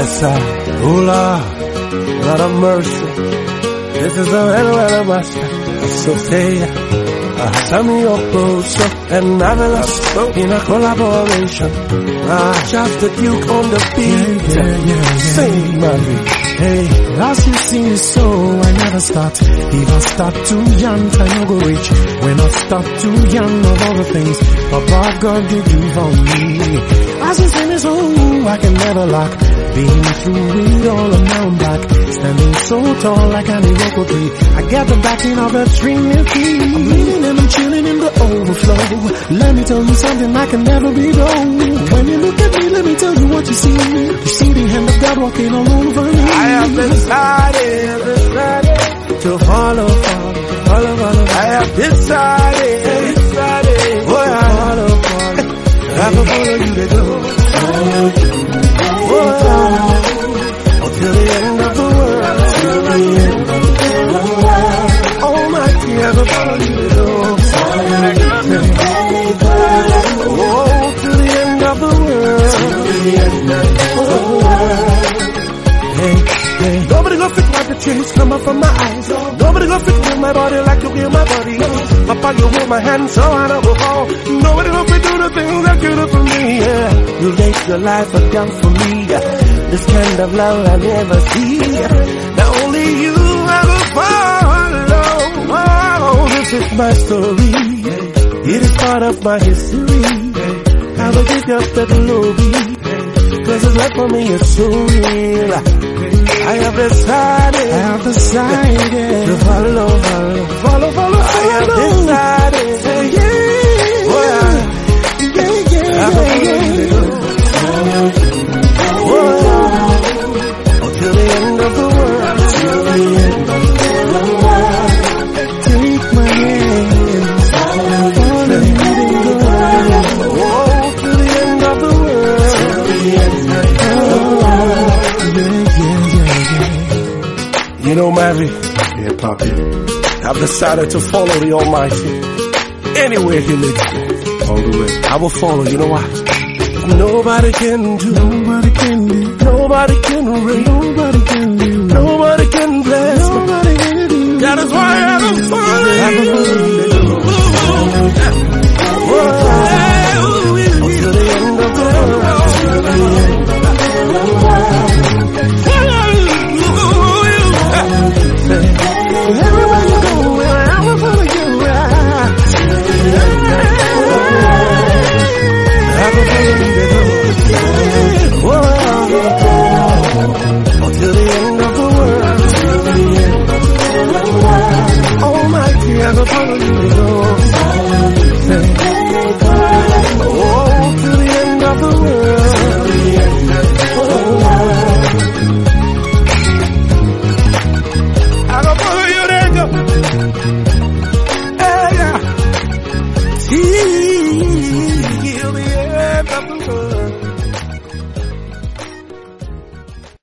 side. Oh Lord of mercy. This is a hell of a so say tell me you're closer and marvelous in a collaboration. Just the Duke on the beat. Sing, Marie. Hey, as you see me so, I never start. If I start too young, I no go reach. When I start too young, of all the things Papa God did do for me. As you see me so, I can never lack. Being through it all and now I'm back. Standing so tall like an Iroko tree. I get the backing of a streaming tree. I'm leaning and I'm chilling in the overflow. Let me tell you something I can never be wrong. When you look at me, let me tell you what you see in me. You see the hand of God walking all over me. I have decided to follow. I have decided oh, I will follow you to go. Till the end of the world. Almighty, I will follow you to go. Oh, till the end of the world. Nobody gonna fix my tears coming from my eyes. Nobody gonna fix my body like you heal my body. Papa, you hold my hand so I don't go fall. Nobody gonna fix do the things that you do for me. Yeah. You laid your life down for me. This kind of love I never see. Now only you I will follow. Oh, this is my story. It is part of my history. I will give you the glory. Cause this life for me is so real. I have decided to follow. I have decided until the end of the world. Take my hand, follow me to the end of the world. You know, Mary. Yeah, Poppy. I've decided to follow the Almighty. Anywhere He leads me. All the way. I will follow. You know why? Nobody can do. Nobody can do. Nobody can raise. Nobody can do. Nobody can bless. Nobody can do. That is why I will follow you. Until the end of the world. Everywhere you go, I will follow you. I will follow you. Until the end of the world. Almighty, I will follow you.